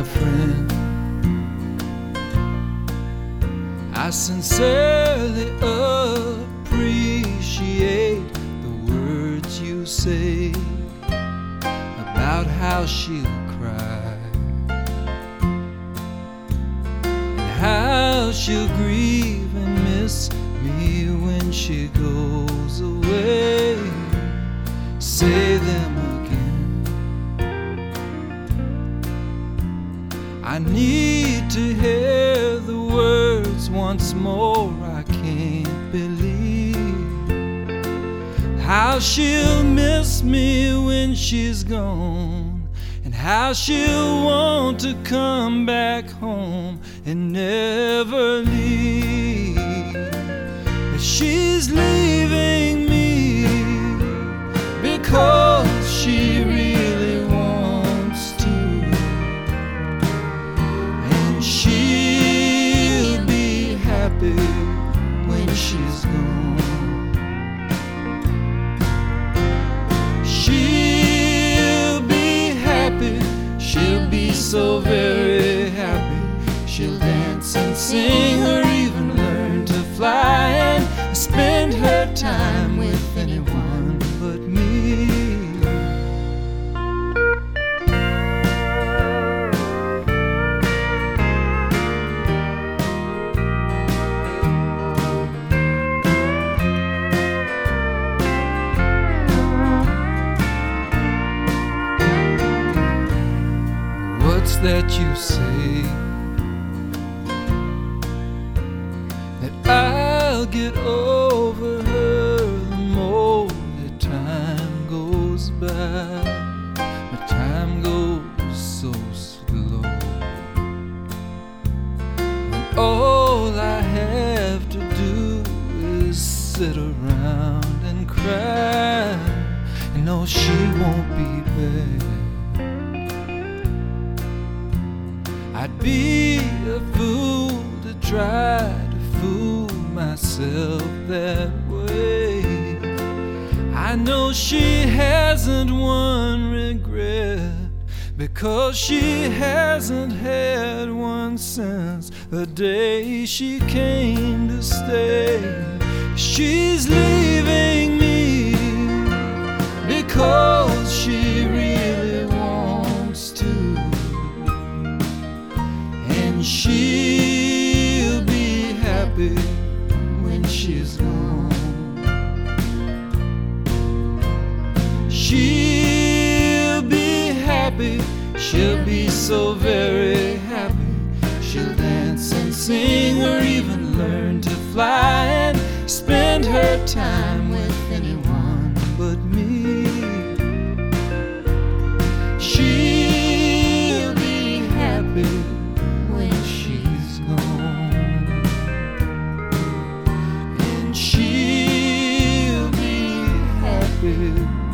my friend. I sincerely appreciate the words you say about how she'll cry and how she'll grieve and miss me when she goes away. Say them again. I need to hear the words once more. I can't believe how she'll miss me when she's gone, and how she'll want to come back home and never leave. But she's leaving me because she really wants to, and she'll be happy when she's gone. She'll be happy, she'll be so very happy. She'll dance and sing or even learn to fly and spend her time with anyone but me. What's that you say? That I'll get over her the more that time goes by. But time goes so slow when all I have to do is sit around and cry and know she won't be back. I'd be a fool to try to fool myself that way. I know she hasn't one regret, because she hasn't had one since the day she came to stay. She's leaving me because she really wants to, and she'll be happy when she's gone. She'll be happy, she'll be so very happy. She'll dance and sing or even learn to fly and spend her time with anyone but me. She'll be happy when she's gone, and she'll be happy